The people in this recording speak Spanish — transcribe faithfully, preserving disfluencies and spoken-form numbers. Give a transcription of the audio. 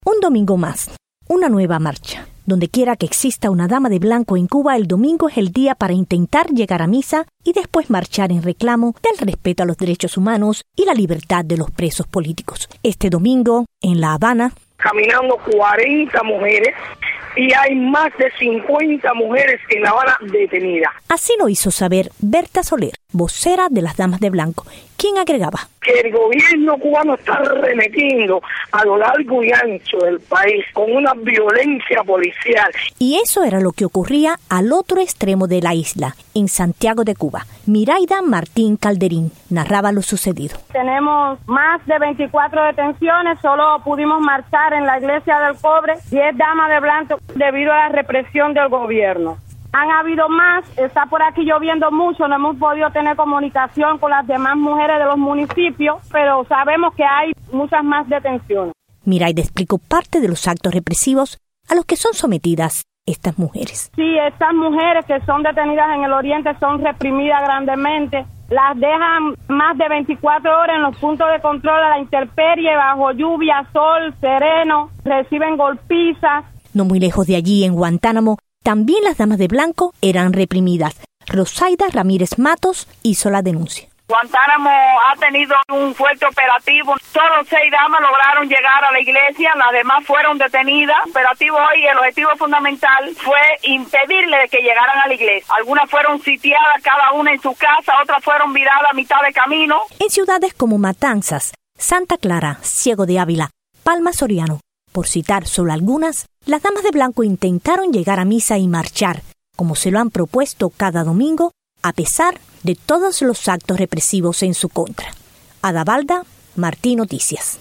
Un domingo más, una nueva marcha. Donde quiera que exista una dama de blanco en Cuba, el domingo es el día para intentar llegar a misa y después marchar en reclamo del respeto a los derechos humanos y la libertad de los presos políticos. Este domingo, en La Habana, caminando cuarenta mujeres y hay más de cincuenta mujeres en La Habana detenidas. Así lo hizo saber Berta Soler, vocera de las Damas de Blanco, quien agregaba que el gobierno cubano está remetiendo a lo largo y ancho del país con una violencia policial. Y eso era lo que ocurría al otro extremo de la isla, en Santiago de Cuba. Miraida Martín Calderín narraba lo sucedido. Tenemos más de veinticuatro detenciones, solo pudimos marchar en la Iglesia del Cobre diez damas de blanco debido a la represión del gobierno. Han habido más, está por aquí lloviendo mucho, no hemos podido tener comunicación con las demás mujeres de los municipios, pero sabemos que hay muchas más detenciones. Miraida explicó parte de los actos represivos a los que son sometidas estas mujeres. Sí, estas mujeres que son detenidas en el oriente son reprimidas grandemente, las dejan más de veinticuatro horas en los puntos de control a la intemperie, bajo lluvia, sol, sereno, reciben golpizas. No muy lejos de allí, en Guantánamo, también las damas de blanco eran reprimidas. Rosaida Ramírez Matos hizo la denuncia. Guantánamo ha tenido un fuerte operativo. Solo seis damas lograron llegar a la iglesia, las demás fueron detenidas. El operativo hoy, el objetivo fundamental fue impedirle que llegaran a la iglesia. Algunas fueron sitiadas, cada una en su casa, otras fueron viradas a mitad de camino. En ciudades como Matanzas, Santa Clara, Ciego de Ávila, Palma Soriano, por citar solo algunas, las damas de blanco intentaron llegar a misa y marchar, como se lo han propuesto cada domingo, a pesar de todos los actos represivos en su contra. Adavalda, Martí Noticias.